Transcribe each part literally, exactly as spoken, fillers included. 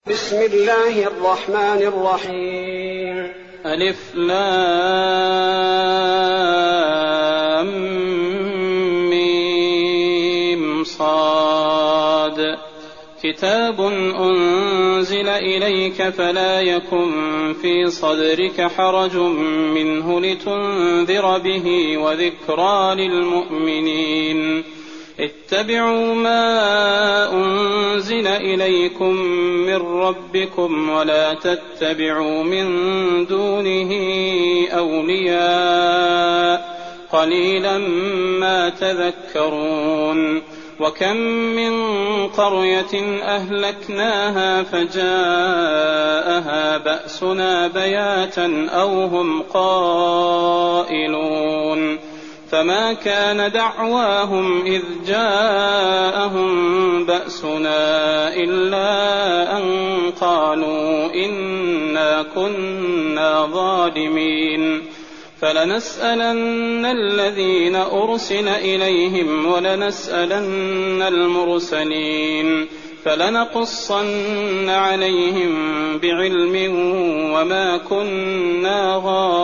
بسم الله الرحمن الرحيم. ألف لام ميم صاد. كتاب أنزل إليك فلا يكن في صدرك حرج منه لتنذر به وذكرى للمؤمنين. اتبعوا ما أنزل إليكم من ربكم ولا تتبعوا من دونه أولياء قليلا ما تذكرون. وكم من قرية أهلكناها فجاءها بأسنا بياتا أو هم قائلون. فما كان دعواهم إذ جاءهم بأسنا إلا أن قالوا إنا كنا ظالمين. فلنسألن الذين أرسل إليهم ولنسألن المرسلين فلنقصن عليهم بعلم وما كنا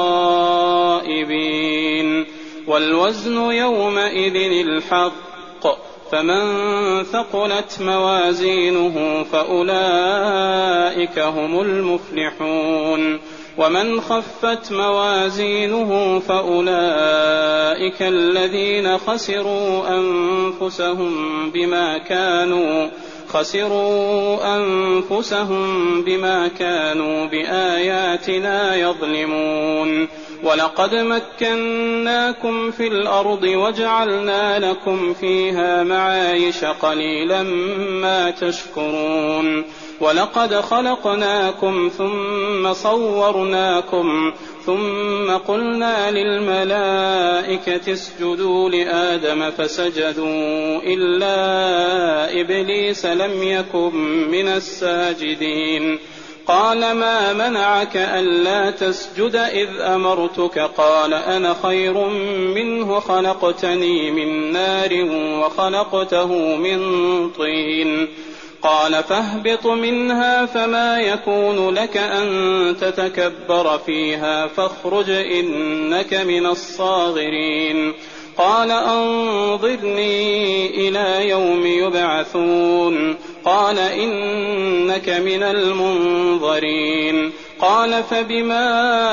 غائبين. والوزن يومئذ الحق فمن ثقلت موازينه فأولئك هم المفلحون. ومن خفت موازينه فأولئك الذين خسروا أنفسهم بما كانوا خسروا أنفسهم بما كانوا بآياتنا يظلمون. ولقد مكناكم في الأرض وجعلنا لكم فيها معايش قليلا ما تشكرون. ولقد خلقناكم ثم صورناكم ثم قلنا للملائكة اسجدوا لآدم فسجدوا إلا إبليس لم يكن من الساجدين. قال ما منعك ألا تسجد إذ أمرتك؟ قال أنا خير منه خلقتني من نار وخلقته من طين. قال فاهبط منها فما يكون لك أن تتكبر فيها فاخرج إنك من الصاغرين. قال أنظرني إلى يوم يبعثون. قال إنك من المنظرين. قال فبما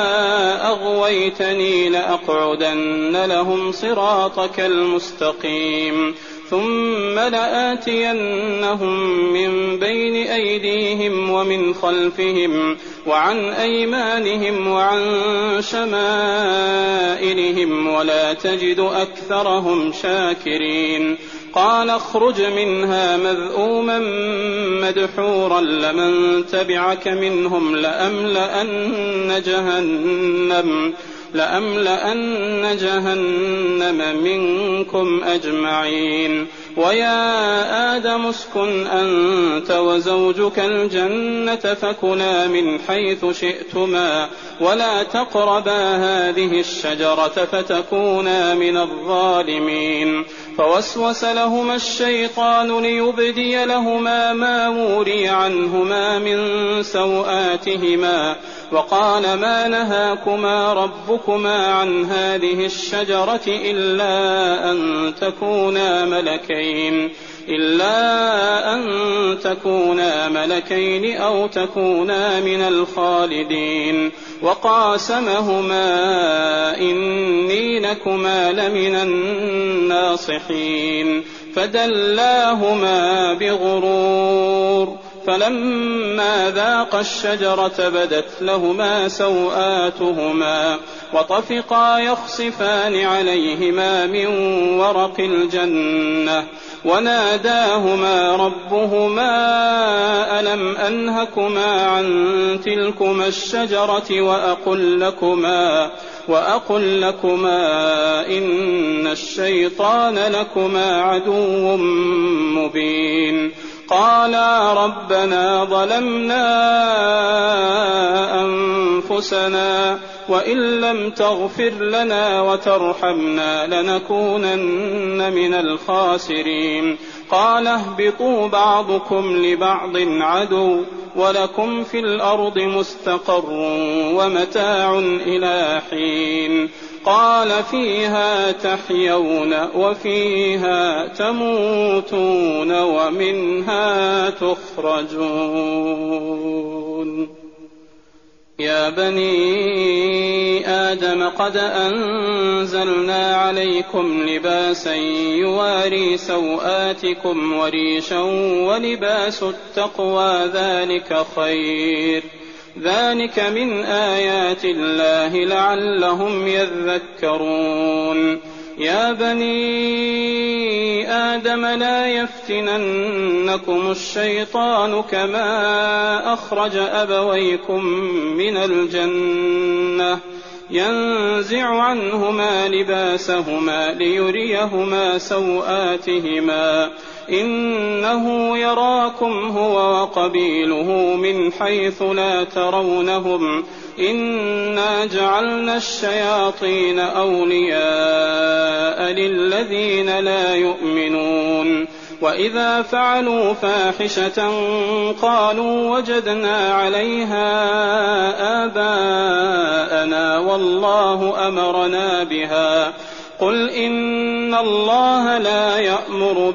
أغويتني لأقعدن لهم صراطك المستقيم ثم لآتينهم من بين أيديهم ومن خلفهم وعن أيمانهم وعن شمائلهم ولا تجد أكثرهم شاكرين. قال اخرج منها مذءوما مدحورا لمن تبعك منهم لأملأن جهنم لأملأن جهنم منكم أجمعين. ويا آدم اسكن أنت وزوجك الجنة فكلا من حيث شئتما ولا تقربا هذه الشجرة فتكونا من الظالمين. فوسوس لهما الشيطان ليبدي لهما ما وري عنهما من سوآتهما وقال ما نهاكما ربكما عن هذه الشجرة إلا أن تكونا ملكين إلا أن تكونا ملكين أو تكونا من الخالدين. وقاسمهما إني لكما لمن الناصحين. فدلاهما بغرور فلما ذاقا الشجرة بدت لهما سوآتهما وطفقا يخصفان عليهما من ورق الجنة وناداهما ربهما ألم أنهكما عن تلكما الشجرة وأقل لكما وأقل لكما إن الشيطان لكما عدو مبين. قالا ربنا ظلمنا أنفسنا وإن لم تغفر لنا وترحمنا لنكونن من الخاسرين. قال اهبطوا بعضكم لبعض عدو ولكم في الأرض مستقر ومتاع إلى حين قال فيها تحيون وفيها تموتون ومنها تخرجون. يا بني آدم قد أنزلنا عليكم لباسا يواري سوآتكم وريشا ولباس التقوى ذلك خير ذلك من آيات الله لعلهم يذكرون. يا بني آدم لا يفتننكم الشيطان كما أخرج أبويكم من الجنة ينزع عنهما لباسهما ليريهما سوآتهما إنه يراكم هو وقبيله من حيث لا ترونهم إنا جعلنا الشياطين أولياء للذين لا يؤمنون. وإذا فعلوا فاحشة قالوا وجدنا عليها آباءنا والله أمرنا بها قل إن الله لا يأمر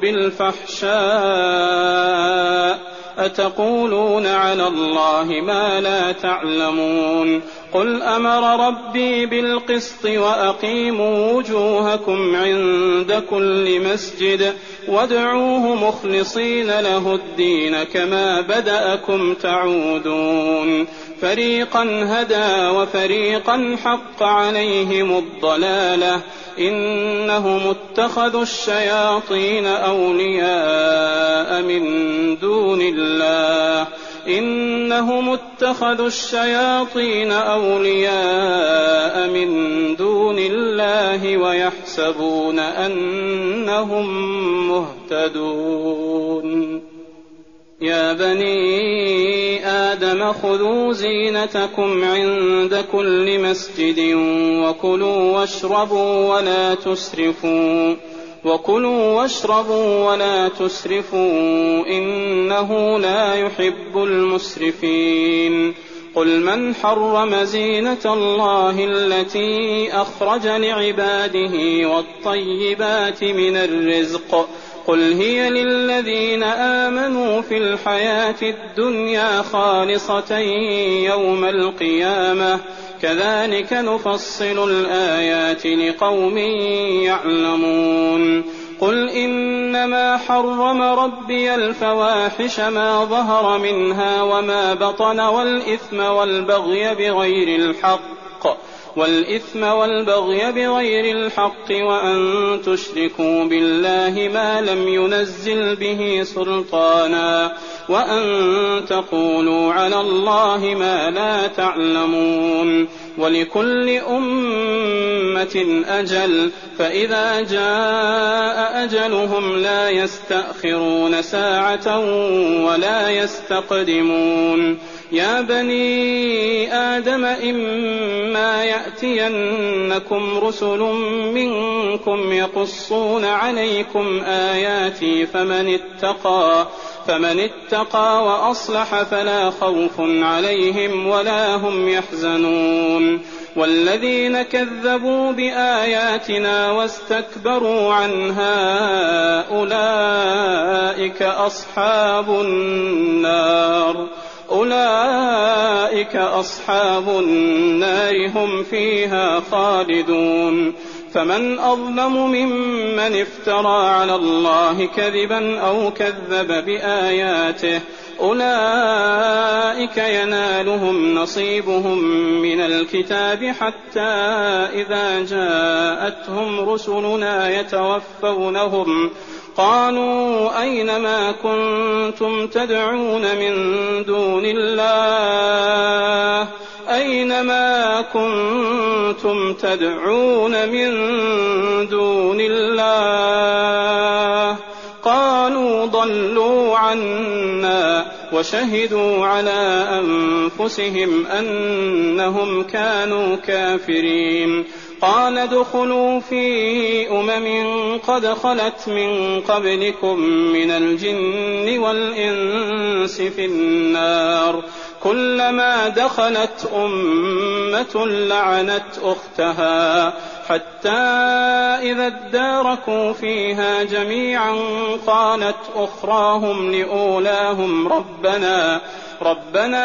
بالفحشاء أتقولون على الله ما لا تعلمون. قل أمر ربي بالقسط وأقيموا وجوهكم عند كل مسجد وادعوه مخلصين له الدين كما بدأكم تعودون. فريقا هدى وفريقا حق عليهم الضلالة إنهم اتخذوا الشياطين أولياء من دون الله إنهم اتخذوا الشياطين أولياء من دون الله ويحسبون أنهم مهتدون. يا بني آدم خذوا زينتكم عند كل مسجد وكلوا واشربوا ولا تسرفوا وكلوا واشربوا ولا تسرفوا إنه لا يحب المسرفين. قل من حرم زينة الله التي أخرج لعباده والطيبات من الرزق قل هي للذين آمنوا في الحياة الدنيا خالصة يوم القيامة كذلك نفصل الآيات لقوم يعلمون. قل إنما حرم ربي الفواحش ما ظهر منها وما بطن والإثم والبغي بغير الحق والإثم والبغي بغير الحق وأن تشركوا بالله ما لم ينزل به سلطانا وأن تقولوا على الله ما لا تعلمون. ولكل أمة أجل فإذا جاء أجلهم لا يستأخرون ساعة ولا يستقدمون. يا بني آدم إما يأتينكم رسل منكم يقصون عليكم آياتي فمن اتقى فمن اتقى وأصلح فلا خوف عليهم ولا هم يحزنون. والذين كذبوا بآياتنا واستكبروا عنها أولئك أصحاب النار أولئك أصحاب النار هم فيها خالدون. فمن أظلم ممن افترى على الله كذبا أو كذب بآياته أولئك ينالهم نصيبهم من الكتاب حتى إذا جاءتهم رسلنا يتوفونهم قالوا أين ما كنتم تدعون من دون الله أين ما كنتم تدعون من دون الله قالوا ضلوا عنا وشهدوا على أنفسهم أنهم كانوا كافرين. قال ادخلوا في أمم قد خلت من قبلكم من الجن والإنس في النار كلما دخلت أمة لعنت أختها حتى إذا اداركوا فيها جميعا قالت أخراهم لأولاهم ربنا ربنا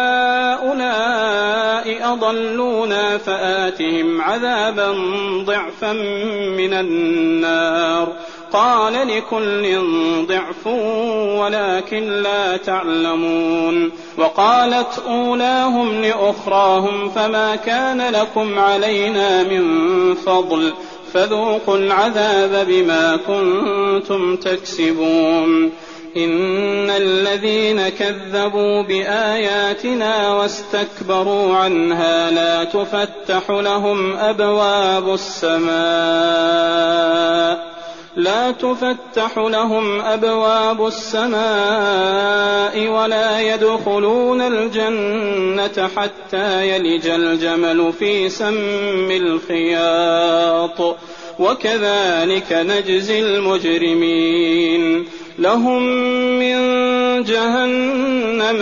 هؤلاء أضلونا فآتهم عذابا ضعفا من النار قال لكل ضعف ولكن لا تعلمون وقالت أولاهم لأخراهم فما كان لكم علينا من فضل فذوقوا العذاب بما كنتم تكسبون إن الذين كذبوا بآياتنا واستكبروا عنها لا تفتح لهم أبواب السماء لا تفتح لهم أبواب السماء ولا يدخلون الجنة حتى يلج الجمل في سم الخياط وكذلك نجزي المجرمين لهم من جهنم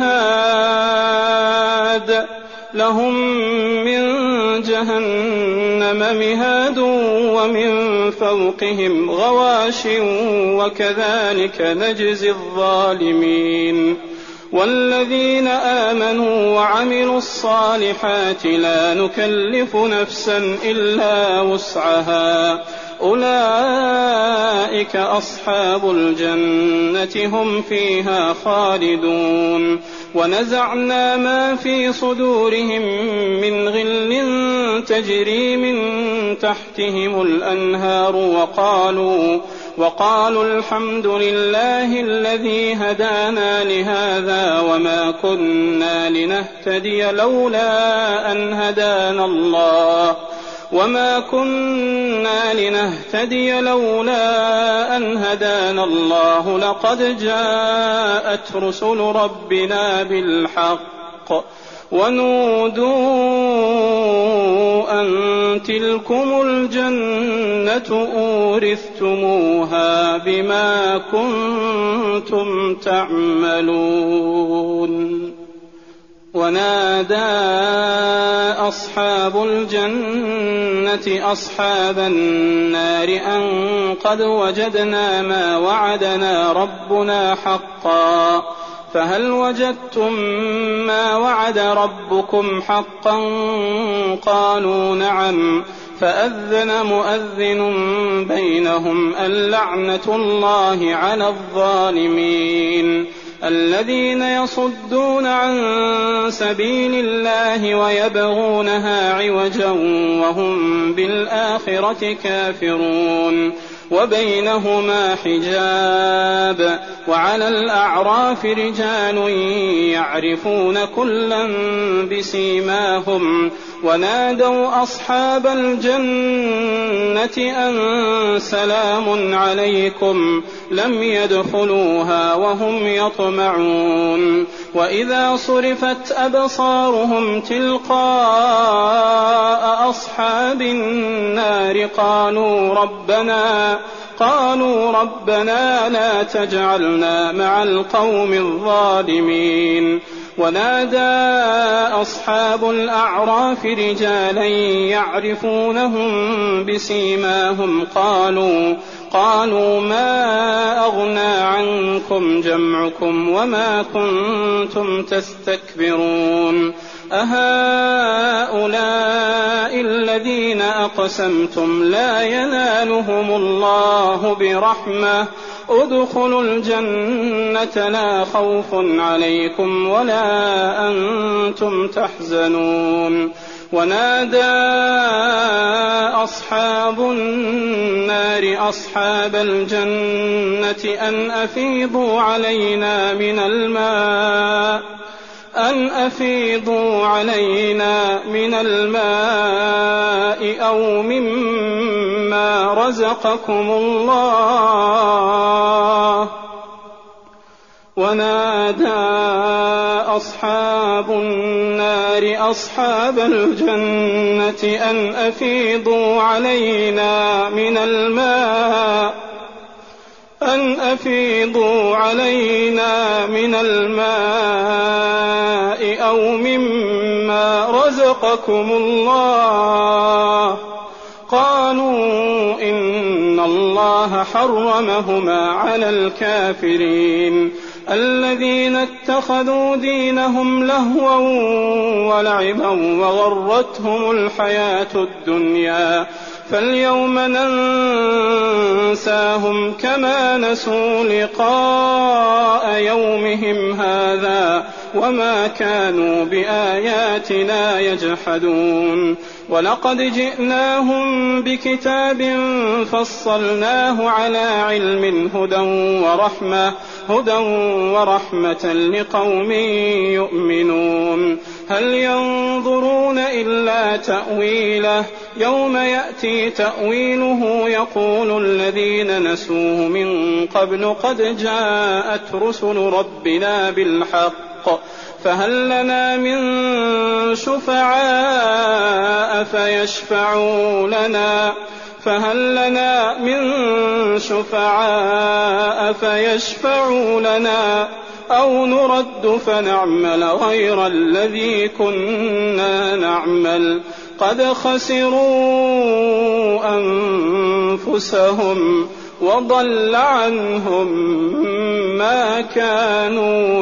مهاد لهم من جهنم مهاد ومن فوقهم غواش وكذلك نجزي الظالمين والذين آمنوا وعملوا الصالحات لا نكلف نفسا إلا وسعها أولئك أصحاب الجنة هم فيها خالدون ونزعنا ما في صدورهم من غل تجري من تحتهم الأنهار وقالوا وقالوا الحمد لله الذي هدانا لهذا وما كنا لنهتدي لولا أن هدانا الله وما كنا لنهتدي لولا أن هدانا الله لقد جاءت رسل ربنا بالحق ونودوا أن تلكم الجنة أورثتموها بما كنتم تعملون ونادى أصحاب الجنة أصحاب النار أن قد وجدنا ما وعدنا ربنا حقا فهل وجدتم ما وعد ربكم حقا قالوا نعم فأذن مؤذن بينهم اللعنة الله على الظالمين الذين يصدون عن سبيل الله ويبغونها عوجا وهم بالآخرة كافرون وبينهما حجاب وعلى الأعراف رجال يعرفون كلا بسيماهم ونادوا أصحاب الجنة أن سلام عليكم لم يدخلوها وهم يطمعون وإذا صرفت أبصارهم تلقاء أصحاب النار قالوا ربنا قالوا ربنا لا تجعلنا مع القوم الظالمين ونادى أصحاب الأعراف رجالا يعرفونهم بسيماهم قالوا قالوا ما أغنى عنكم جمعكم وما كنتم تستكبرون أهؤلاء الذين أقسمتم لا ينالهم الله برحمة ادخلوا الجنة لا خوف عليكم ولا أنتم تحزنون ونادى أصحاب النار أصحاب الجنة أن أفيضوا علينا من الماء أن أفيضوا علينا من الماء أو مما رزقكم الله ونادى أصحاب النار أصحاب الجنة أن أفيضوا علينا من الماء أن أفيضوا علينا من الماء أو مما رزقكم الله قالوا إن الله حرمهما على الكافرين الذين اتخذوا دينهم لهوا ولعبا وغرتهم الحياة الدنيا فاليوم ننساهم كما نسوا لقاء يومهم هذا وما كانوا بآياتنا يجحدون ولقد جئناهم بكتاب فصلناه على علم هدى ورحمة هدى ورحمة لقوم يؤمنون هل ينظرون إلا تأويله يوم يأتي تأويله يقول الذين نسوه من قبل قد جاءت رسل ربنا بالحق فهل لنا من شفعاء فيشفعوا لنا فهل لنا من شفعاء فيشفعوا لنا أو نرد فنعمل غير الذي كنا نعمل قد خسروا أنفسهم وضل عنهم ما كانوا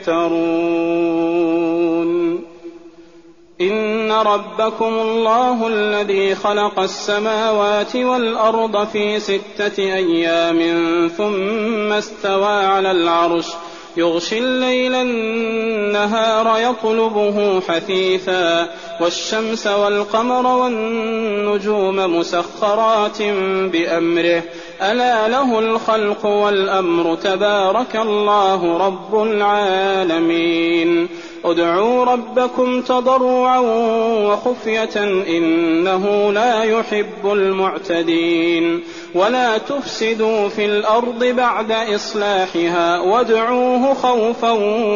يفترون إن ربكم الله الذي خلق السماوات والأرض في ستة أيام ثم استوى على العرش يغشي الليل النهار يطلبه حثيثا والشمس والقمر والنجوم مسخرات بأمره ألا له الخلق والأمر تبارك الله رب العالمين ادعوا ربكم تضرعا وخفية إنه لا يحب المعتدين ولا تفسدوا في الأرض بعد إصلاحها وادعوه خوفا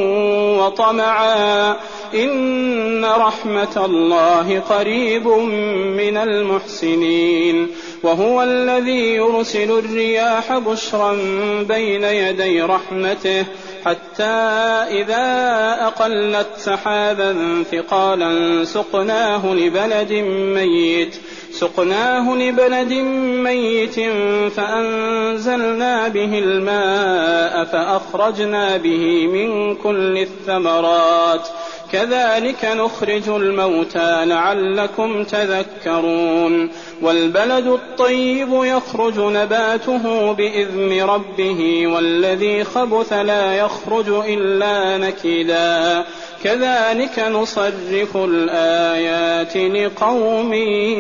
وطمعا إن رحمة الله قريب من المحسنين وهو الذي يرسل الرياح بشرا بين يدي رحمته حتى إذا أقلت سحابا ثقالا سقناه لبلد ميت سقناه لبلد ميت فأنزلنا به الماء فأخرجنا به من كل الثمرات كذلك نخرج الموتى لعلكم تذكرون والبلد الطيب يخرج نباته بإذن ربه والذي خبث لا يخرج إلا نكدا كذلك نصرف الآيات لقوم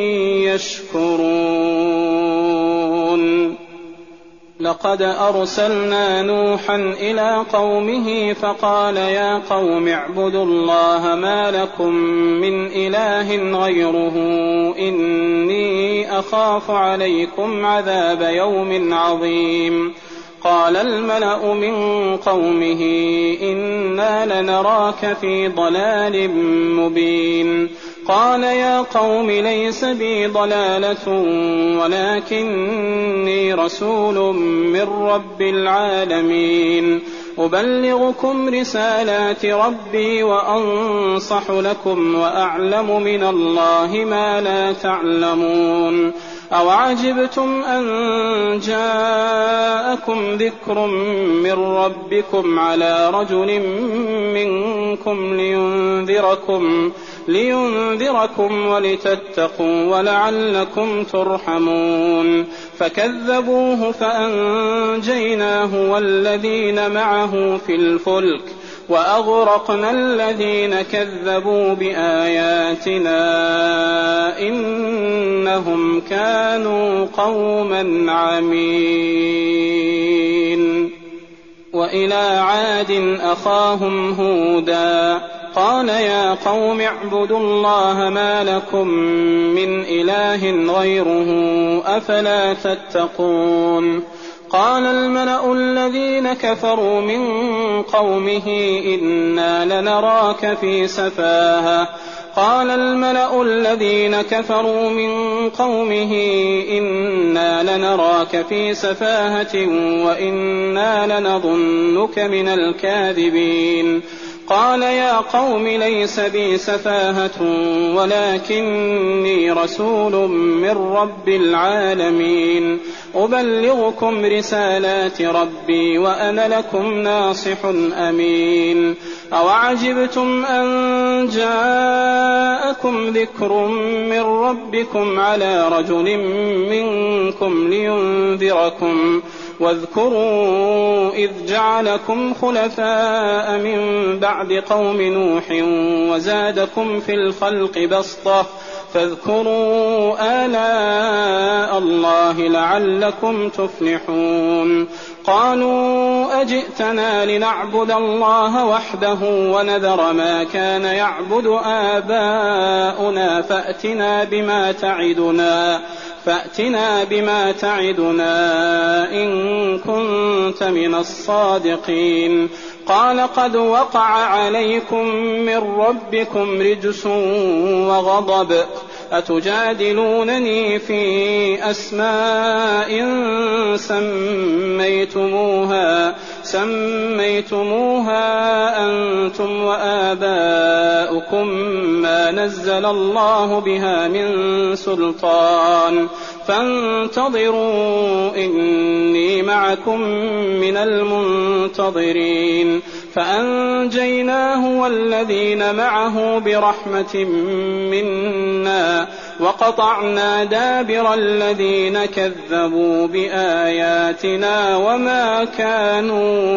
يشكرون لقد أرسلنا نوحا إلى قومه فقال يا قوم اعبدوا الله ما لكم من إله غيره إني أخاف عليكم عذاب يوم عظيم قال الملأ من قومه إنا لنراك في ضلال مبين قال يا قوم ليس بي ضلالة ولكني رسول من رب العالمين أبلغكم رسالات ربي وأنصح لكم وأعلم من الله ما لا تعلمون أو عجبتم أن جاءكم ذكر من ربكم على رجل منكم لينذركم لينذركم ولتتقوا ولعلكم ترحمون فكذبوه فأنجيناه والذين معه في الفلك وأغرقنا الذين كذبوا بآياتنا إنهم كانوا قوما عمين وإلى عاد أخاهم هودا قال يا قوم اعبدوا الله ما لكم من إله غيره أفلا تتقون قال الملأ الذين كفروا من قومه إنا لنراك في سفاهة قال الملأ الذين كفروا من قومه إنا لنراك في سفاهة وإنا لنظنك من الكاذبين قال يا قوم ليس بي سفاهة ولكني رسول من رب العالمين أبلغكم رسالات ربي وأنا لكم ناصح أمين أوعجبتم أن جاءكم ذكر من ربكم على رجل منكم لينذركم واذكروا إذ جعلكم خلفاء من بعد قوم نوح وزادكم في الخلق بسطة فاذكروا آلاء الله لعلكم تفلحون قالوا أجئتنا لنعبد الله وحده ونذر ما كان يعبد آباؤنا فأتنا بما تعدنا فأتنا بما تعدنا إن كنت من الصادقين قال قد وقع عليكم من ربكم رجس وغضب أتجادلونني في أسماء سميتموها سميتموها أنتم وآباؤكم ما نزل الله بها من سلطان فانتظروا إني معكم من المنتظرين فأنجيناه والذين معه برحمة منا وقطعنا دابر الذين كذبوا بآياتنا وما كانوا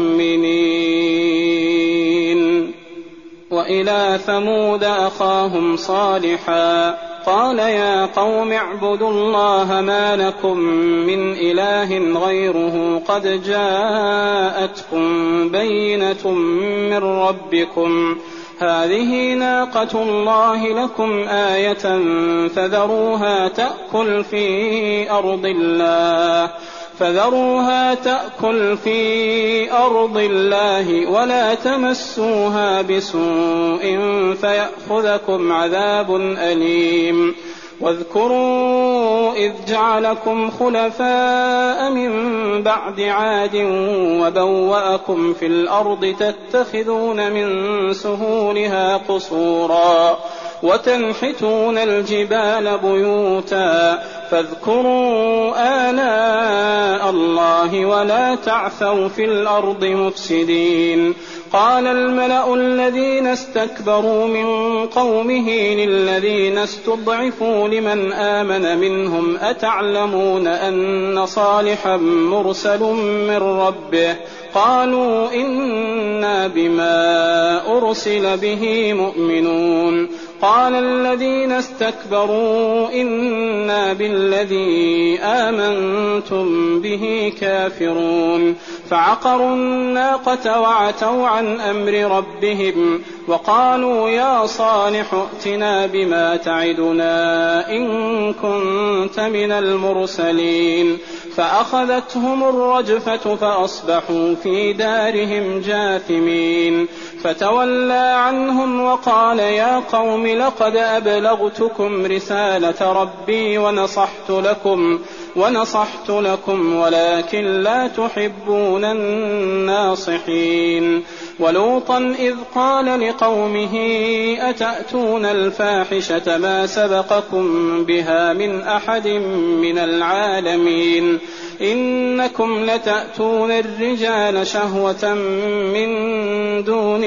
مؤمنين وإلى ثمود أخاهم صالحا قال يا قوم اعبدوا الله ما لكم من إله غيره قد جاءتكم بينة من ربكم هذه ناقة الله لكم آية فذروها تأكل في أرض الله فذروها تأكل في أرض الله ولا تمسوها بسوء فيأخذكم عذاب أليم واذكروا إذ جعلكم خلفاء من بعد عاد وبوأكم في الأرض تتخذون من سهولها قصورا وتنحتون الجبال بيوتا فاذكروا آلاء الله ولا تعثوا في الأرض مفسدين قال الملأ الذين استكبروا من قومه للذين استضعفوا لمن آمن منهم أتعلمون أن صالحا مرسل من ربه قالوا إنا بما أرسل به مؤمنون قال الذين استكبروا إنا بالذي آمنتم به كافرون فعقروا الناقة وعتوا عن أمر ربهم وقالوا يا صالح ائتنا بما تعدنا إن كنت من المرسلين فأخذتهم الرجفة فأصبحوا في دارهم جاثمين فتولى عنهم وقال يا قوم لقد أبلغتكم رسالة ربي ونصحت لكم ونصحت لكم ولكن لا تحبون الناصحين ولوطا إذ قال لقومه أتأتون الفاحشة ما سبقكم بها من أحد من العالمين إنكم لتأتون الرجال شهوة من دون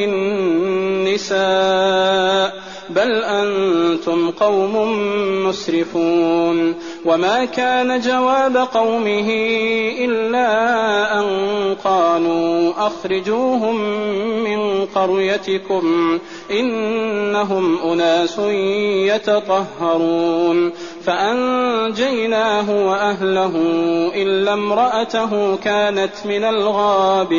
النساء بل أنتم قوم مسرفون وما كان جواب قومه إلا أن قالوا أخرجوهم من قريتكم إنهم أناس يتطهرون فأنجيناه وأهله إلا امرأته كانت من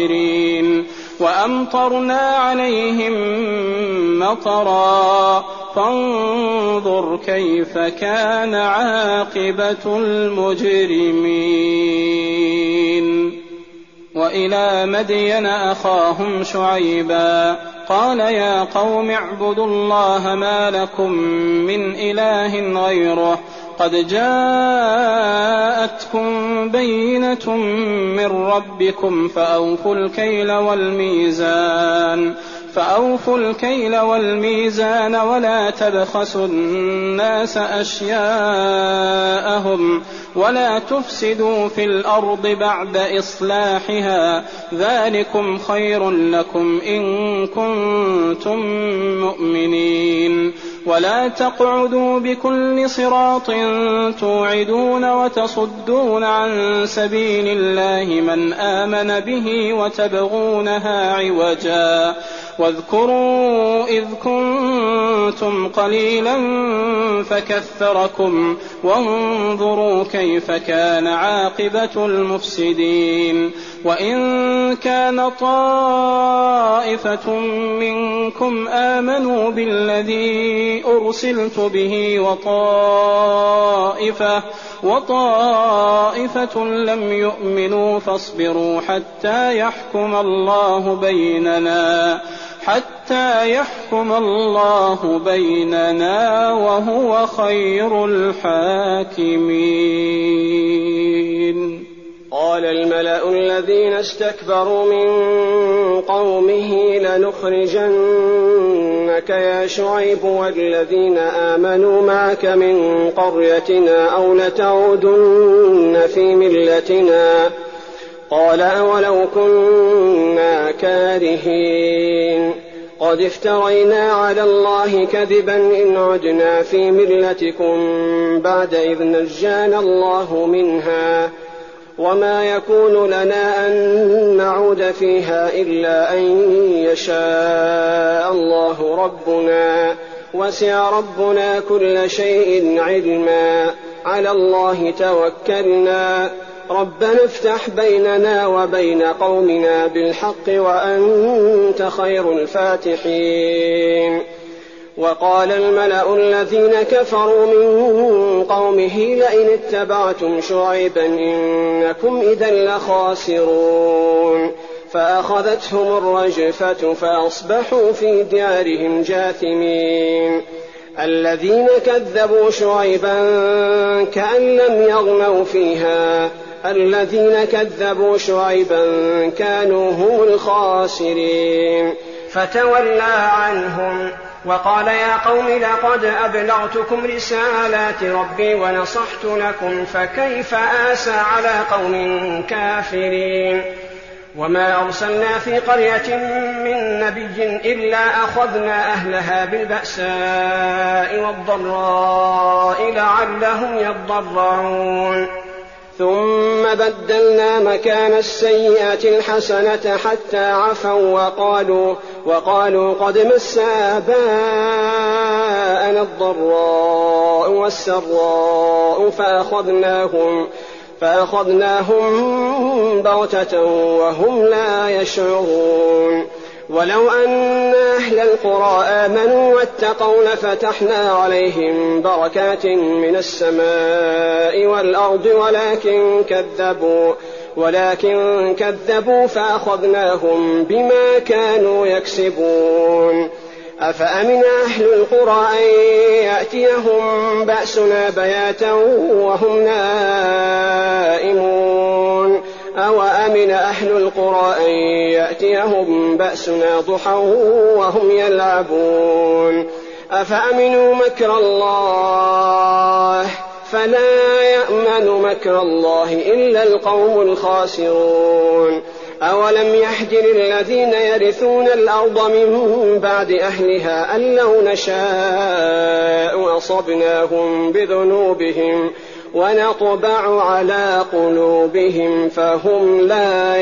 الغابرين وأمطرنا عليهم مطرا فانظر كيف كان عاقبة المجرمين. وإلى مدين أخاهم شعيبا قال يا قوم اعبدوا الله ما لكم من إله غيره قد جاءتكم بينة من ربكم فأوفوا الكيل والميزان فأوفوا الكيل والميزان ولا تبخسوا الناس أشياءهم ولا تفسدوا في الأرض بعد إصلاحها ذلكم خير لكم إن كنتم مؤمنين. ولا تقعدوا بكل صراط توعدون وتصدون عن سبيل الله من آمن به وتبغونها عوجا واذكروا إذ كنتم قليلا فكثركم وانظروا كيف كان عاقبة المفسدين. وإن كان طائفة منكم آمنوا بالذي أرسلت به وطائفة, وطائفة لم يؤمنوا فاصبروا حتى يحكم الله بيننا حتى يحكم الله بيننا وهو خير الحاكمين. قال الملأ الذين استكبروا من قومه لنخرجنك يا شعيب والذين آمنوا معك من قريتنا أو لتعودن في ملتنا قال أولو كنا كارهين قد افترينا على الله كذبا إن عدنا في ملتكم بعد إذ نجانا الله منها وما يكون لنا أن نعود فيها إلا أن يشاء الله ربنا وسع ربنا كل شيء علما على الله توكلنا ربنا افتح بيننا وبين قومنا بالحق وأنت خير الفاتحين. وقال الملأ الذين كفروا من قومه لئن اتبعتم شعيبا إنكم إذا لخاسرون فأخذتهم الرجفة فأصبحوا في ديارهم جاثمين. الذين كذبوا شعيبا كأن لم يغنوا فيها الذين كذبوا شعيبا كانوا هم الخاسرين. فتولى عنهم وقال يا قوم لقد أبلغتكم رسالات ربي ونصحت لكم فكيف آسى على قوم كافرين. وما أرسلنا في قرية من نبي إلا أخذنا أهلها بالبأساء والضراء لعلهم يضرعون ثم بدلنا مكان السيئة الحسنة حتى عفوا وقالوا, وقالوا قد مس آباءنا الضراء والسراء فأخذناهم, فأخذناهم بغتة وهم لا يشعرون. ولو أن أهل القرى آمنوا واتقوا لفتحنا عليهم بركات من السماء والأرض ولكن كذبوا, ولكن كذبوا فأخذناهم بما كانوا يكسبون. أفأمن أهل القرى أن يأتيهم بأسنا بياتا وهم نائمون أو أمن أهل القرى أن يأتيهم بأسنا ضحى وهم يلعبون. أفأمنوا مكر الله فلا يأمن مكر الله إلا القوم الخاسرون. أولم يهد للذين يرثون الأرض من بعد أهلها أن لو نشاء أصبناهم بذنوبهم ونطبع على قلوبهم فهم لا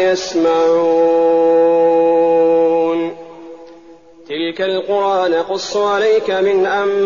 يسمعون. تلك القرى نقص عليك من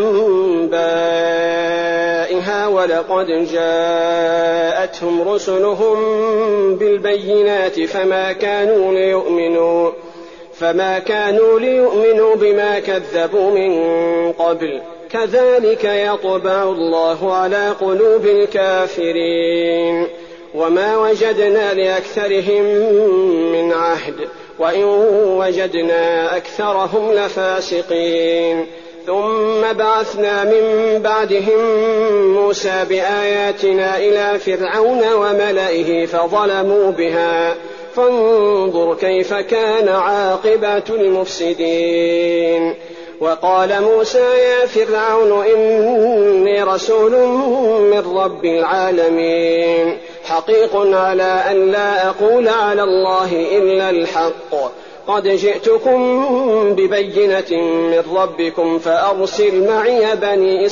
أنبائها ولقد جاءتهم رسلهم بالبينات فما كانوا ليؤمنوا, فما كانوا ليؤمنوا بما كذبوا من قبل كذلك يطبع الله على قلوب الكافرين. وما وجدنا لأكثرهم من عهد وإن وجدنا أكثرهم لفاسقين. ثم بعثنا من بعدهم موسى بآياتنا إلى فرعون وملئه فظلموا بها فانظر كيف كان عاقبة المفسدين. وقال موسى يا فرعون إني رسول من رب العالمين حقيق على أن لا أقول على الله إلا الحق قد جئتكم ببينة من ربكم فأرسل معي بني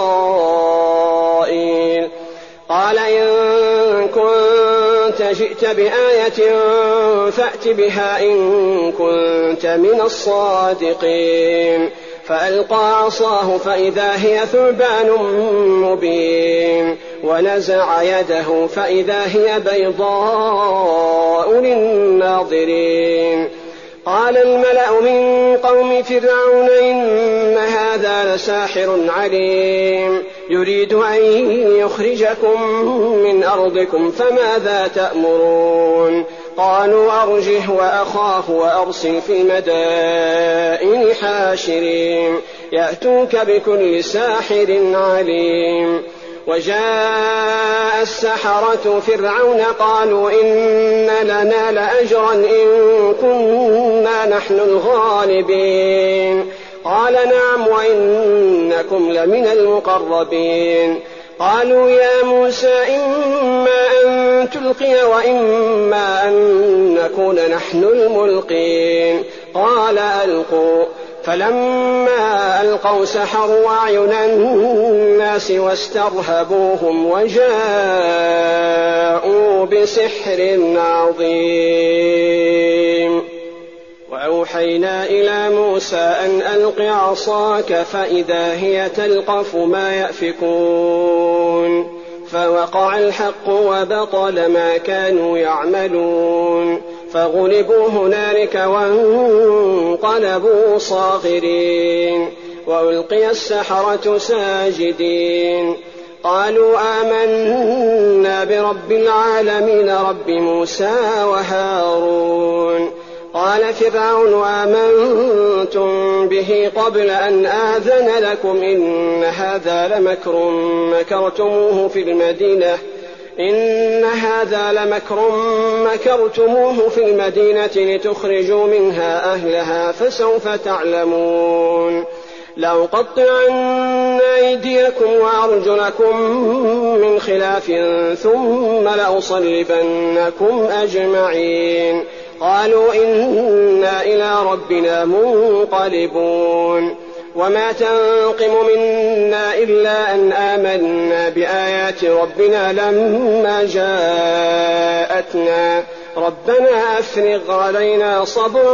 إسرائيل. قال إن كنت جئت بآية فأت بها إن كنت من الصادقين. فألقى عصاه فإذا هي ثعبان مبين ونزع يده فإذا هي بيضاء للناظرين. قال الملأ من قوم فرعون إن هذا لساحر عليم يريد أن يخرجكم من أرضكم فماذا تأمرون. قالوا أرجه وأخاه وأرسل في المدائن حاشرين يأتوك بكل ساحر عليم. وجاء السحرة فرعون قالوا إن لنا لأجرا إن كنا نحن الغالبين. قال نعم وإنكم لمن المقربين. قالوا يا موسى إما أن تلقي وإما أن نكون نحن الملقين. قال ألقوا. فلما ألقوا سحروا أعين الناس واسترهبوهم وجاءوا بسحر عظيم. وأوحينا إلى موسى أن ألق عصاك فإذا هي تلقف ما يأفكون. فوقع الحق وبطل ما كانوا يعملون فغلبوا هنالك وانقلبوا صاغرين. وألقي السحرة ساجدين قالوا آمنا برب العالمين رب موسى وهارون. قال فرعون آمنتم به قبل أن آذن لكم إن هذا لمكر مكرتموه في المدينة إن هذا لمكر مكرتموه في المدينة لتخرجوا منها أهلها فسوف تعلمون. لأقطعن أيديكم وأرجلكم من خلاف ثم لأصلبنكم أجمعين. قالوا إنا إلى ربنا منقلبون. وما تنقم منا إلا أن آمنا بآيات ربنا لما جاءتنا ربنا أفرغ علينا صبرا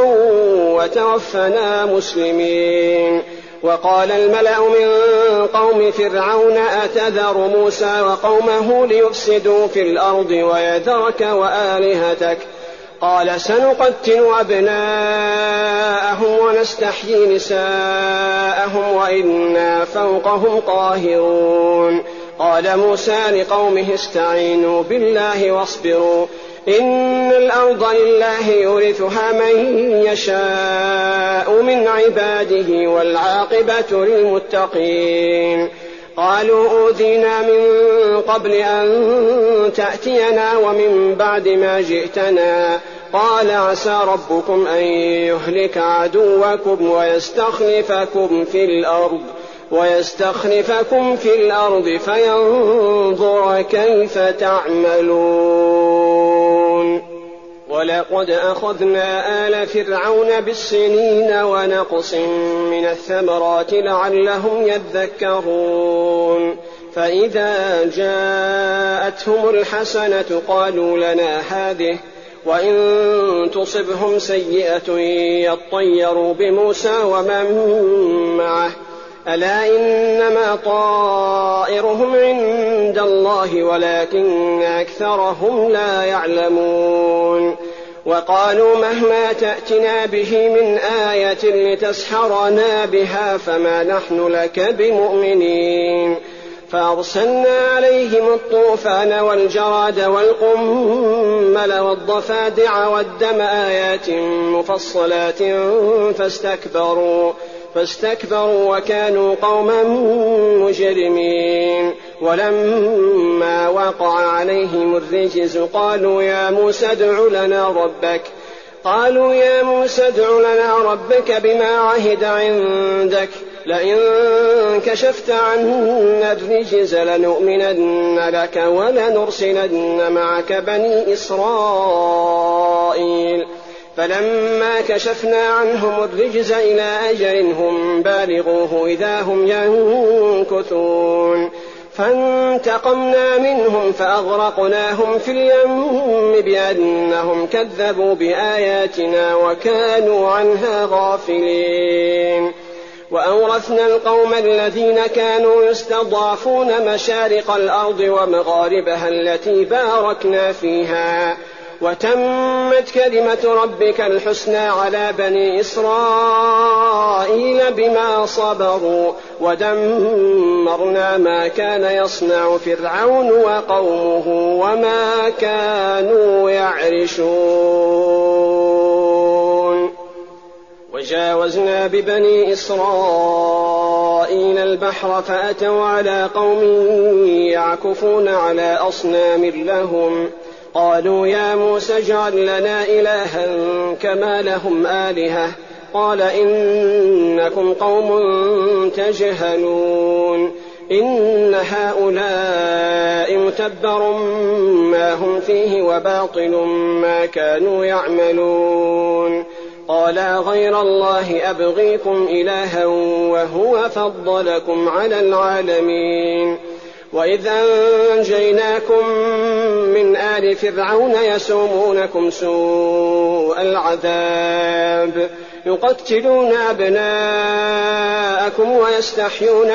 وتوفنا مسلمين. وقال الملأ من قوم فرعون أتذر موسى وقومه ليفسدوا في الأرض ويذرك وآلهتك قال سنقتل أبناءهم ونستحيي نساءهم وإنا فوقهم قاهرون. قال موسى لقومه استعينوا بالله واصبروا إن الأرض لله يورثها من يشاء من عباده والعاقبة للمتقين. قالوا أوذينا من قبل أن تأتينا ومن بعد ما جئتنا. قال عسى ربكم أن يهلك عدوكم ويستخلفكم في الأرض ويستخلفكم في الأرض فينظر كيف تعملون. ولقد أخذنا آل فرعون بالسنين ونقص من الثمرات لعلهم يذكرون. فإذا جاءتهم الحسنة قالوا لنا هذه وإن تصبهم سيئة يطيروا بموسى ومن معه ألا إنما طائرهم عند الله ولكن أكثرهم لا يعلمون. وقالوا مهما تأتنا به من آية لتسحرنا بها فما نحن لك بمؤمنين. فأرسلنا عليهم الطوفان والجراد والقمل والضفادع والدم آيات مفصلات فاستكبروا فاستكبروا وكانوا قوما مجرمين. ولما وقع عليهم الرجز قالوا يا موسى ادع لنا ربك قالوا يا موسى ادع لنا ربك بما عهد عندك لئن كشفت عنا الرجز لنؤمنن لك ولنرسلن معك بني إسرائيل. فلما كشفنا عنهم الرجز إلى أجل هم بالغوه إذا هم ينكثون فانتقمنا منهم فأغرقناهم في اليم بأنهم كذبوا بآياتنا وكانوا عنها غافلين. وأورثنا القوم الذين كانوا يستضعفون مشارق الأرض ومغاربها التي باركنا فيها وتمت كلمة ربك الحسنى على بني إسرائيل بما صبروا ودمرنا ما كان يصنع فرعون وقومه وما كانوا يعرشون. وجاوزنا ببني إسرائيل البحر فأتوا على قوم يعكفون على أصنام لهم قالوا يا موسى اجعل لنا إلها كما لهم آلهة قال إنكم قوم تجهلون إن هؤلاء متبر ما هم فيه وباطل ما كانوا يعملون. قالا غير الله أبغيكم إلها وهو فضلكم على العالمين. وإذ أنجيناكم من آل فرعون يسومونكم سوء العذاب يقتلون أبناءكم ويستحيون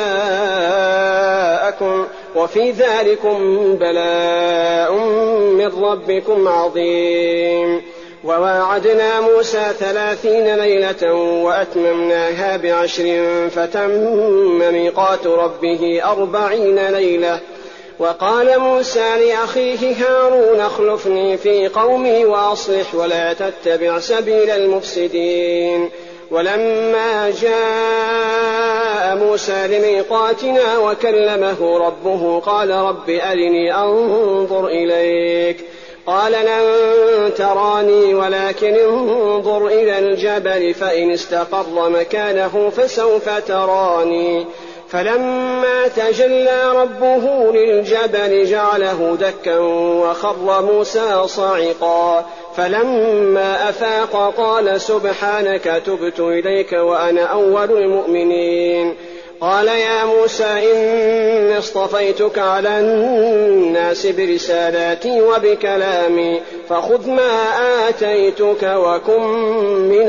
نساءكم وفي ذلكم بلاء من ربكم عظيم. وواعدنا موسى ثلاثين ليلة وأتممناها بعشر فتم ميقات ربه أربعين ليلة. وقال موسى لأخيه هارون اخلفني في قومي وأصلح ولا تتبع سبيل المفسدين. ولما جاء موسى لميقاتنا وكلمه ربه قال رب أرني أنظر إليك قال لن تراني ولكن انظر إلى الجبل فإن استقر مكانه فسوف تراني. فلما تجلى ربه للجبل جعله دكا وخر موسى صعقا فلما أفاق قال سبحانك تبت إليك وأنا أول المؤمنين. قال يا موسى إني اصطفيتك على الناس برسالاتي وبكلامي فخذ ما آتيتك وكن من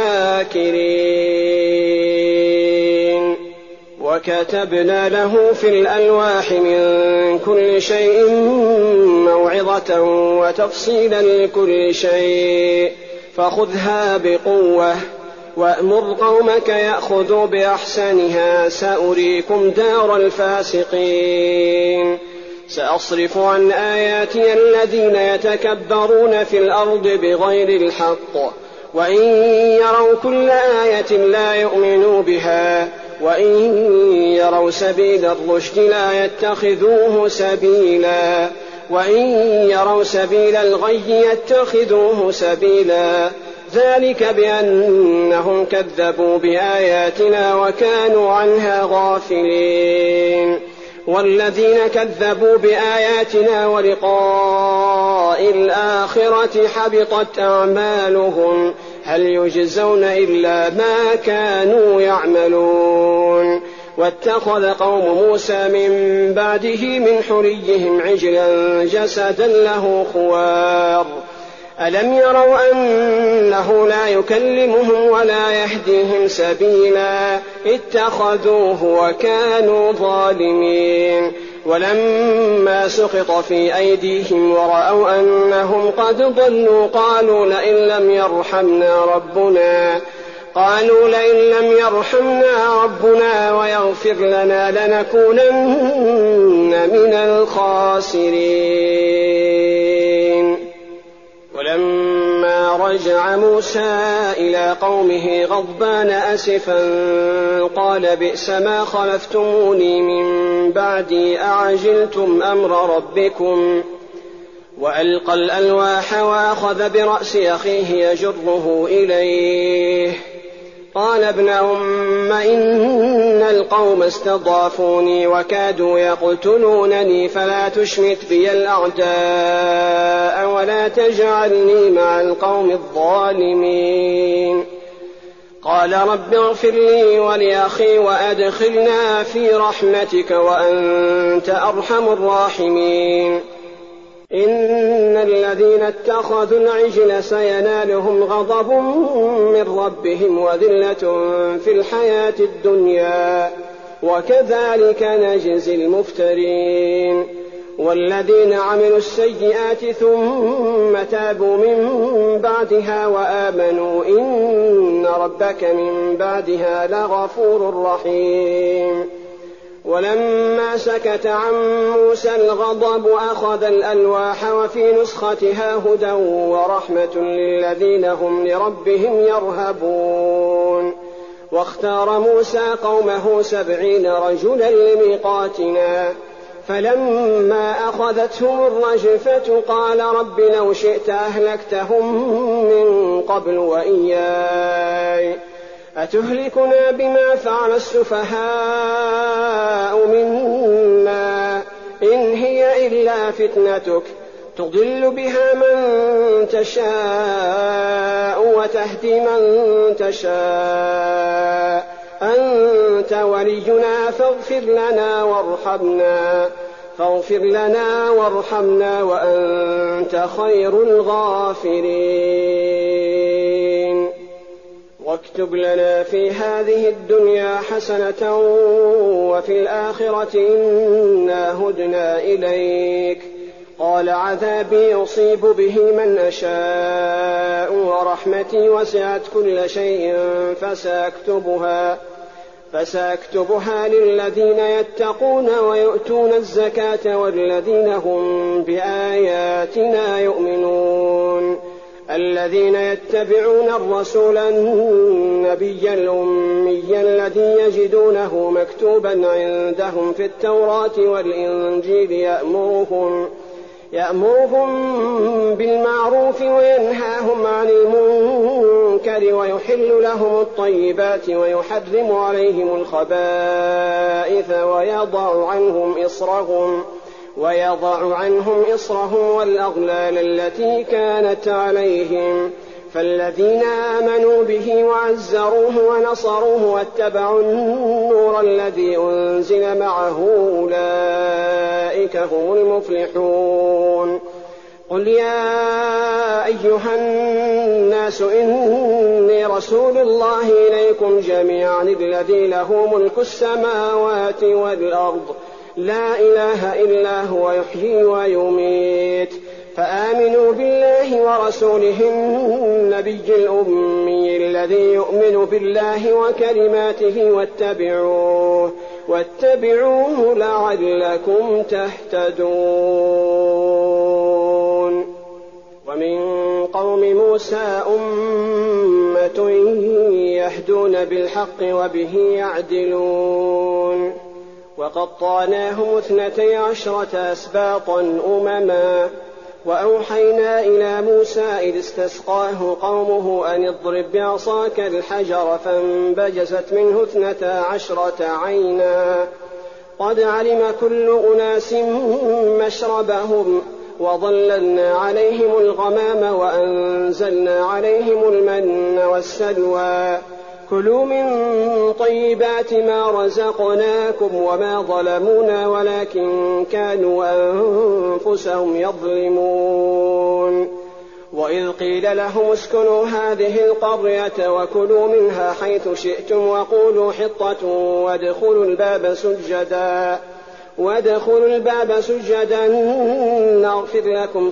الشاكرين. وكتبنا له في الألواح من كل شيء موعظة وتفصيلا لكل شيء فخذها بقوة وأمر قومك يأخذوا بأحسنها سأريكم دار الفاسقين. سأصرف عن آياتي الذين يتكبرون في الأرض بغير الحق وإن يروا كل آية لا يؤمنوا بها وإن يروا سبيل الرشد لا يتخذوه سبيلا وإن يروا سبيل الغي يتخذوه سبيلا ذلك بأنهم كذبوا بآياتنا وكانوا عنها غافلين. والذين كذبوا بآياتنا ولقاء الآخرة حبطت أعمالهم هل يجزون إلا ما كانوا يعملون. واتخذ قوم موسى من بعده من حليهم عجلا جسدا له خوار ألم يروا أنه لا يكلمهم ولا يهديهم سبيلا اتخذوه وكانوا ظالمين. ولما سقط في أيديهم ورأوا أنهم قد ضلوا قالوا لئن لم يرحمنا ربنا قالوا لئن لم يرحمنا ربنا ويغفر لنا لنكونن من الخاسرين. ولما رجع موسى إلى قومه غضبان أسفا قال بئس ما خلفتموني من بعدي أعجلتم أمر ربكم وألقى الألواح وأخذ برأس أخيه يجره إليه قال ابن أم إن القوم استضعفوني وكادوا يقتلونني فلا تشمت بي الأعداء ولا تجعلني مع القوم الظالمين. قال رب اغفر لي ولأخي وأدخلنا في رحمتك وأنت أرحم الراحمين. إن الذين اتخذوا العجل سينالهم غضب من ربهم وذلة في الحياة الدنيا وكذلك نجزي المفترين. والذين عملوا السيئات ثم تابوا من بعدها وآمنوا إن ربك من بعدها لغفور رحيم. ولما سكت عن موسى الغضب أخذ الألواح وفي نسختها هدى ورحمة للذين هم لربهم يرهبون. واختار موسى قومه سبعين رجلا لميقاتنا فلما أخذتهم الرجفة قال رب لو شئت أهلكتهم من قبل وإياي أتهلكنا بما فعل السفهاء منا إن هي إلا فتنتك تضل بها من تشاء وتهدي من تشاء أنت ولينا فاغفر لنا وارحمنا فاغفر لنا وارحمنا وأنت خير الغافرين. واكتب لنا في هذه الدنيا حسنة وفي الآخرة إنا هدنا إليك. قال عذابي يصيب به من أشاء ورحمتي وسعت كل شيء فسأكتبها فسأكتبها للذين يتقون ويؤتون الزكاة والذين هم بآياتنا يؤمنون. الذين يتبعون الرسول النبي الأمي الذي يجدونه مكتوبا عندهم في التوراة والإنجيل يأمرهم يأمرهم بالمعروف وينهاهم عن المنكر ويحل لهم الطيبات ويحرم عليهم الخبائث ويضع عنهم إصرهم ويضع عنهم إصرهم والأغلال التي كانت عليهم. فالذين آمنوا به وعزروه ونصروه واتبعوا النور الذي أنزل معه أولئك هم المفلحون. قل يا أيها الناس إني رسول الله إليكم جميعا الذي له ملك السماوات والأرض لا إله إلا هو يحيي ويميت. فآمنوا بالله ورسوله النبي الأمي الذي يؤمن بالله وكلماته واتبعوه واتبعوه لعلكم تهتدون. ومن قوم موسى أمة يهدون بالحق وبه يعدلون. وقطعناهم اثنتي عشرة أسباطا أمما وأوحينا إلى موسى إذ استسقاه قومه أن اضرب بعصاك الحجر فانبجست منه اثنتا عشرة عينا قد علم كل أناس مشربهم وظللنا عليهم الغمام وأنزلنا عليهم المن والسلوى كلوا من طيبات ما رزقناكم وما ظلمونا ولكن كانوا أنفسهم يظلمون. وإذ قيل لهم اسكنوا هذه القرية وكلوا منها حيث شئتم وقولوا حطة وادخلوا الباب سجدا وادخلوا الباب سجدا نغفر لكم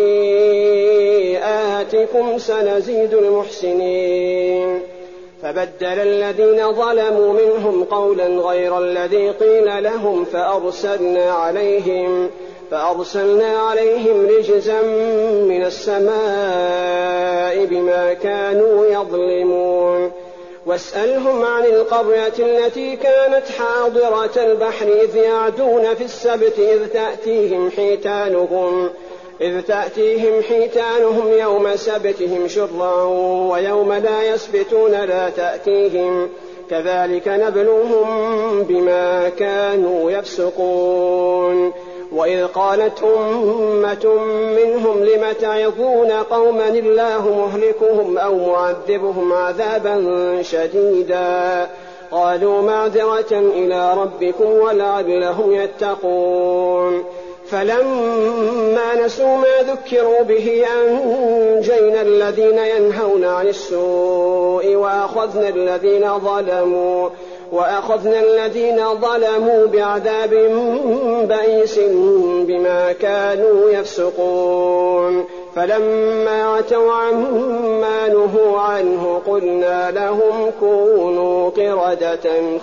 خطيئاتكم سنزيد المحسنين. فبدل الذين ظلموا منهم قولا غير الذي قيل لهم فأرسلنا عليهم فأرسلنا عليهم رجزا من السماء بما كانوا يظلمون. واسألهم عن القرية التي كانت حاضرة البحر إذ يعدون في السبت إذ تأتيهم حيتانهم إذ تأتيهم حيتانهم يوم سبتهم شرعا ويوم لا يسبتون لا تأتيهم كذلك نبلوهم بما كانوا يفسقون. وإذ قالت أمة منهم لم تعظون قوما الله مهلكهم أو معذبهم عذابا شديدا قالوا معذرة إلى ربكم ولعلهم يتقون. فلما نسوا ما ذكروا به أنجينا الذين ينهون عن السوء وأخذنا الذين ظلموا وأخذنا الذين ظلموا بعذاب بئيس بما كانوا يفسقون. فلما عتوا عما نهوا عنه قلنا لهم كونوا قردة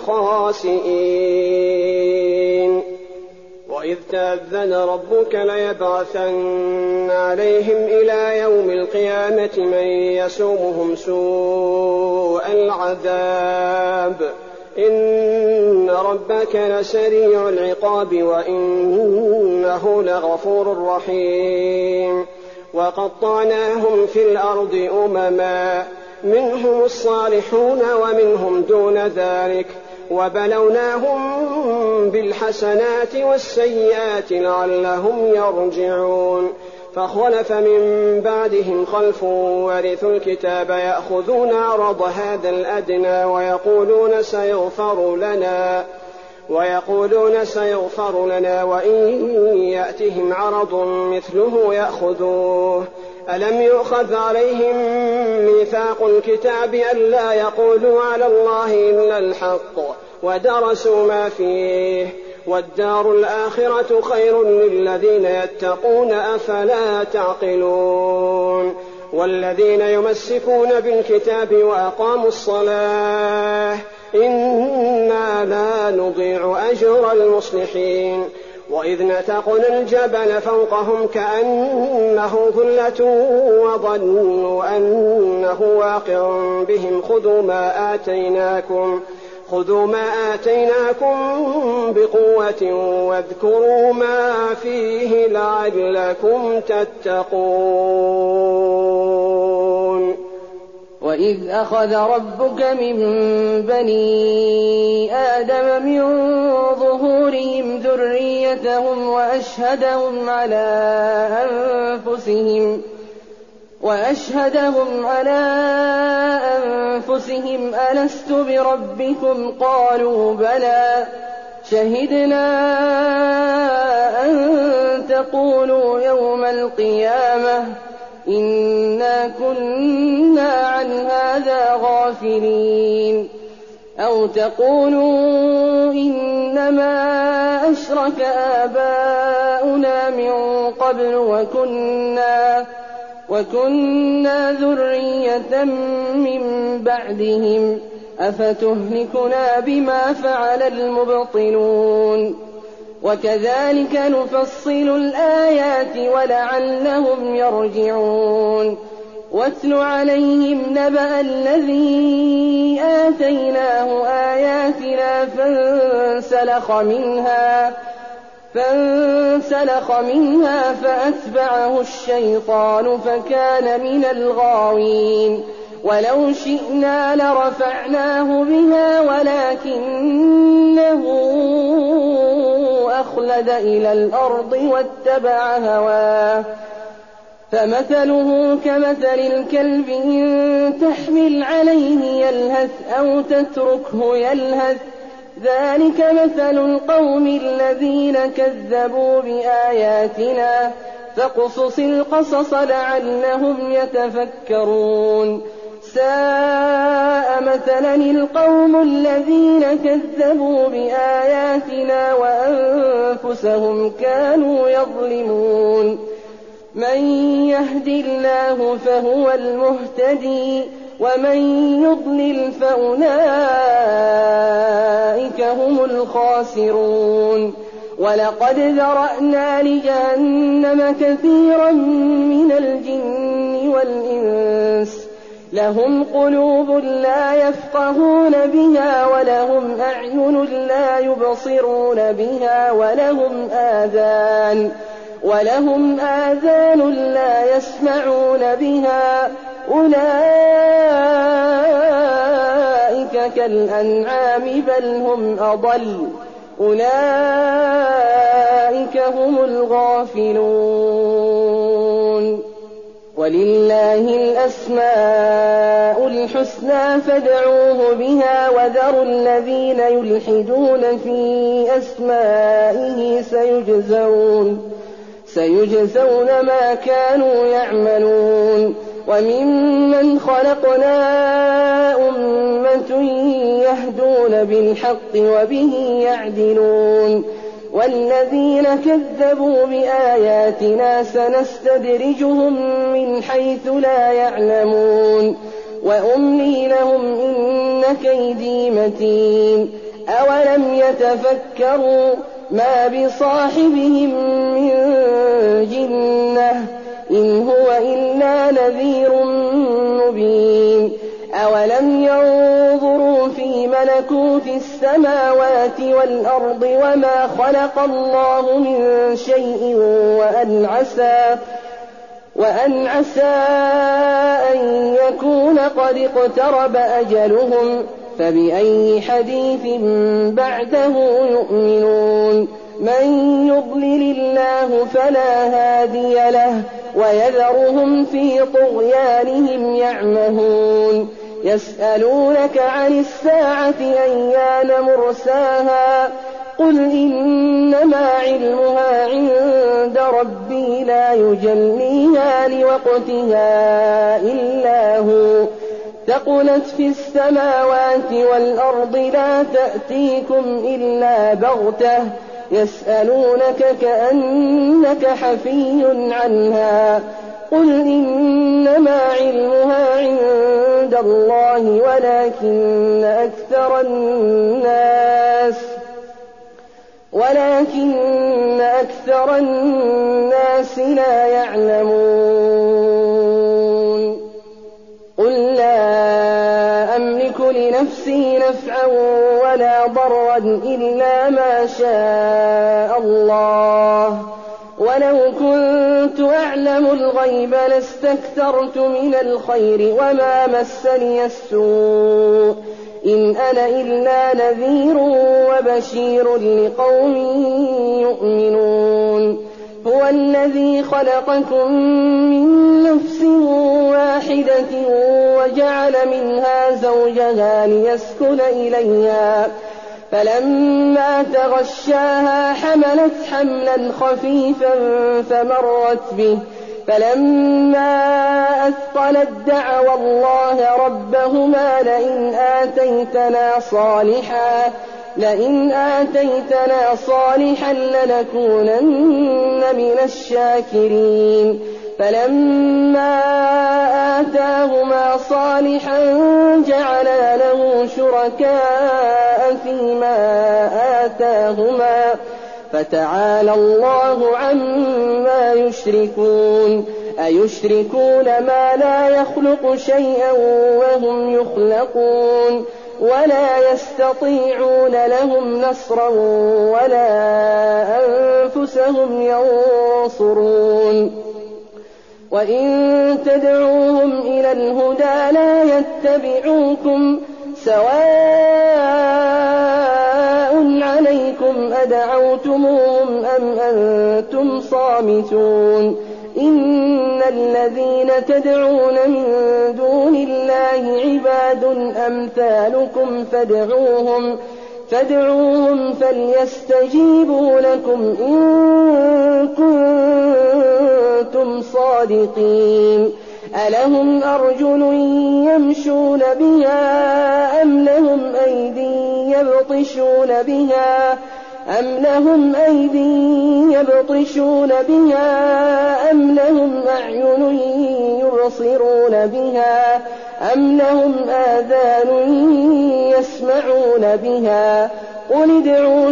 خاسئين. وإذ تأذن ربك ليبعثن عليهم إلى يوم القيامة من يسومهم سوء العذاب إن ربك لسريع العقاب وإنه لغفور رحيم. وقطعناهم في الأرض أمما منهم الصالحون ومنهم دون ذلك وبلوناهم بالحسنات والسيئات لعلهم يرجعون. فخلف من بعدهم خلف ورثوا الكتاب يأخذون عرض هذا الأدنى ويقولون سيغفر لنا ويقولون سيغفر لنا وإن يأتهم عرض مثله يأخذوه. ألم يؤخذ عليهم ميثاق الكتاب ألا يقولوا على الله إلا الحق ودرسوا ما فيه والدار الآخرة خير للذين يتقون أفلا تعقلون. والذين يمسكون بالكتاب وأقاموا الصلاة إنا لا نضيع أجر المصلحين. وإذ نتقنا الجبل فوقهم كأنه ظلة وظنوا أنه واقع بهم خذوا ما آتيناكم خذوا ما آتيناكم بقوة واذكروا ما فيه لعلكم تتقون. وإذ أخذ ربك من بني آدم من ظهورهم ذريتهم وأشهدهم على أنفسهم وأشهدهم على أنفسهم ألست بربكم قالوا بلى شهدنا أن تقولوا يوم القيامة إنا كنا عن هذا غافلين أو تقولوا إنما أشرك آباؤنا من قبل وكنا وكنا ذرية من بعدهم أفتهلكنا بما فعل المبطلون. وكذلك نفصل الآيات ولعلهم يرجعون. واتل عليهم نبأ الذي آتيناه آياتنا فانسلخ منها فانسلخ منها فأتبعه الشيطان فكان من الغاوين. ولو شئنا لرفعناه بها ولكنه أخلد إلى الأرض واتبع هواه فمثله كمثل الكلب إن تحمل عليه يلهث أو تتركه يلهث ذلك مثل القوم الذين كذبوا بآياتنا فاقصص القصص لعلهم يتفكرون. ساء مثلا القوم الذين كذبوا بآياتنا وأنفسهم كانوا يظلمون من يهد الله فهو المهتدي ومن يضلل فأولئك هم الخاسرون ولقد ذرأنا لجهنم كثيرا من الجن والإنس لهم قلوب لا يفقهون بها ولهم أعين لا يبصرون بها ولهم آذان ولهم آذان لا يسمعون بها أولئك كالأنعام بل هم أضل أولئك هم الغافلون ولله الأسماء الحسنى فادعوه بها وذروا الذين يلحدون في أسمائه سيجزون سيجزون ما كانوا يعملون وممن خلقنا أمة يهدون بالحق وبه يعدلون والذين كذبوا بآياتنا سنستدرجهم من حيث لا يعلمون وأملي لهم إن كيدي متين أولم يتفكروا ما بصاحبهم من جنة إن هو إلا نذير مبين أولم ينظروا في ملكوت السماوات والأرض وما خلق الله من شيء وأن عسى وأن عسى أن يكون قد اقترب أجلهم فبأي حديث بعده يؤمنون من يضلل الله فلا هادي له ويذرهم في طغيانهم يعمهون يسألونك عن الساعة أيان مرساها قل إنما علمها عند ربي لا يجليها لوقتها إلا هو ثقلت في السماوات والأرض لا تأتيكم إلا بغتة يسألونك كأنك حفي عنها قل إنما علمها عند الله ولكن أكثر الناس ولكن أكثر الناس لا يعلمون قل لا أملك لنفسي نفعا ولا ضرا إلا ما شاء الله ولو كنت أعلم الغيب لاستكثرت من الخير وما مسني السوء إن أنا إلا نذير وبشير لقوم يؤمنون هو الذي خلقكم من نفس واحدة وجعل منها زوجها ليسكن إليها فلما تغشاها حملت حملا خفيفا فمرت به فلما أثقلت دعوا الله ربهما لئن آتيتنا صالحا لئن آتيتنا صالحا لنكونن من الشاكرين فلما آتاهما صالحا جعلا له شركاء فيما آتاهما فتعالى الله عما يشركون أيشركون ما لا يخلق شيئا وهم يخلقون ولا يستطيعون لهم نصرا ولا أنفسهم ينصرون وإن تدعوهم إلى الهدى لا يتبعوكم سواء عليكم أدعوتموهم أم أنتم صامتون إن الذين تدعون من دون الله عباد أمثالكم فادعوهم فادعوهم فليستجيبوا لكم إن كنتم صادقين ألهم أرجل يمشون بها أم لهم أيدي يبطشون بها أم لهم أيدي يبطشون بها أم لهم أعين يبصرون بها أم لهم آذان يسمعون بها قل ادعوا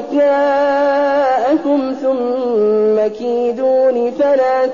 شركاءكم ثم كيدون فلا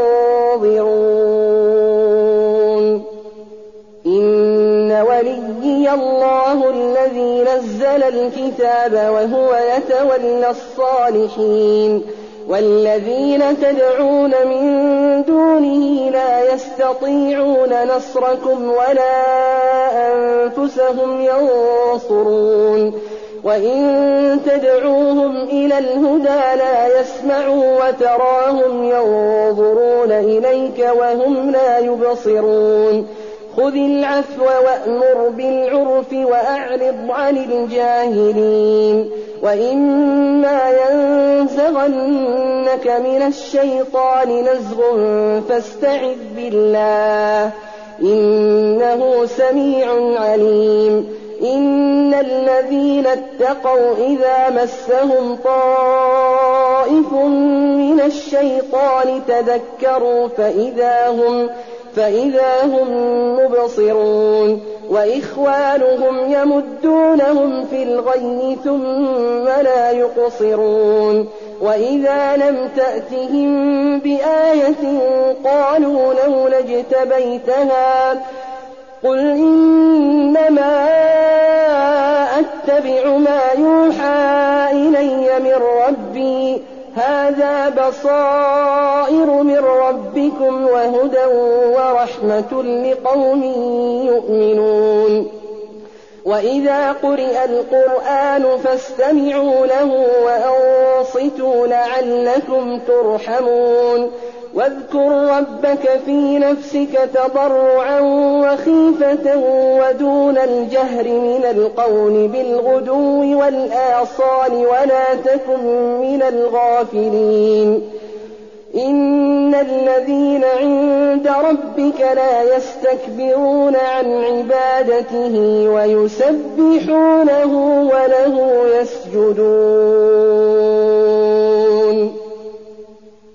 تنظرون إن وليي الله الذي نزل الكتاب وهو يتولى الصالحين والذين تدعون من دونه لا يستطيعون نصركم ولا أنفسهم ينصرون وإن تدعوهم إلى الهدى لا يسمعوا وتراهم ينظرون إليك وهم لا يبصرون خذ العفو وأمر بالعرف وأعرض عن الجاهلين وإما ينزغنك من الشيطان نزغ فاستعذ بالله إنه سميع عليم إن الذين اتقوا إذا مسهم طائف من الشيطان تذكروا فإذا هم فإذا هم مبصرون وإخوانهم يمدونهم في الغي ثم لا يقصرون وإذا لم تأتهم بآية قالوا لولا اجتبيتها قل إنما أتبع ما يوحى إلي من ربي هذا بصائر من ربكم وهدى ورحمة لقوم يؤمنون وإذا قرئ القرآن فاستمعوا له وأنصتوا لعلكم ترحمون واذكر ربك في نفسك تضرعا وخيفة ودون الجهر من القول بالغدو والآصال ولا تكن من الغافلين إن الذين عند ربك لا يستكبرون عن عبادته ويسبحونه وله يسجدون